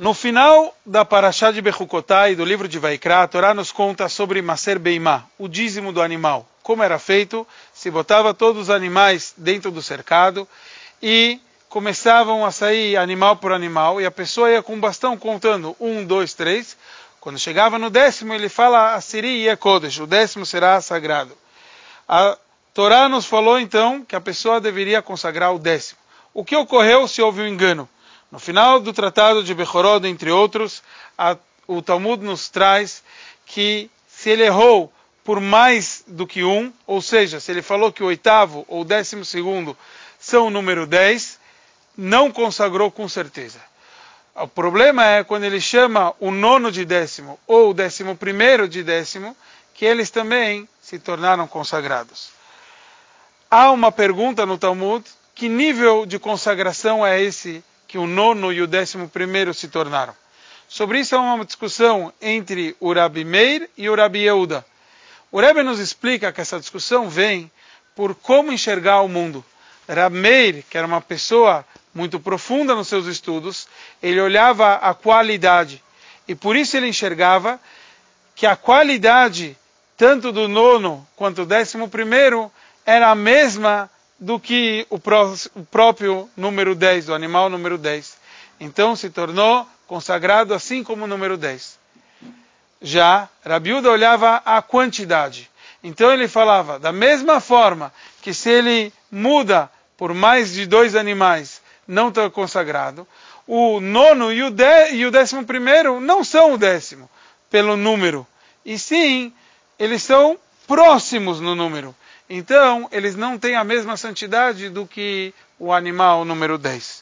No final da Parashá de Bechukotai, do livro de Vaikra, a Torá nos conta sobre Maser Beimá, o dízimo do animal. Como era feito? Se botava todos os animais dentro do cercado e começavam a sair animal por animal, e a pessoa ia com um bastão contando 1, 2, 3. Quando chegava no 10º, ele fala Asiri e Kodesh, o 10º será sagrado. A Torá nos falou então que a pessoa deveria consagrar o 10º. O que ocorreu se houve um engano? No final do tratado de Bechorod, entre outros, o Talmud nos traz que se ele errou por mais do que um, ou seja, se ele falou que o 8º ou o 12º são o número 10, não consagrou com certeza. O problema é quando ele chama o 9º de 10º ou o 11º de 10º, que eles também se tornaram consagrados. Há uma pergunta no Talmud: que nível de consagração é esse que o 9º e o 11º se tornaram? Sobre isso há uma discussão entre o Rabi Meir e o Rabi Yehuda. O Rebbe nos explica que essa discussão vem por como enxergar o mundo. Rabi Meir, que era uma pessoa muito profunda nos seus estudos, ele olhava a qualidade, e por isso ele enxergava que a qualidade, tanto do 9º quanto do 11º, era a mesma do que o próprio número 10, do animal número 10. Então se tornou consagrado assim como o número 10. Já Rabi Yehuda olhava a quantidade. Então ele falava, da mesma forma que se ele muda por mais de 2 animais, não está consagrado, o 9º e o 11º não são o 10º pelo número, e sim, eles são próximos no número. Então, eles não têm a mesma santidade do que o animal número 10.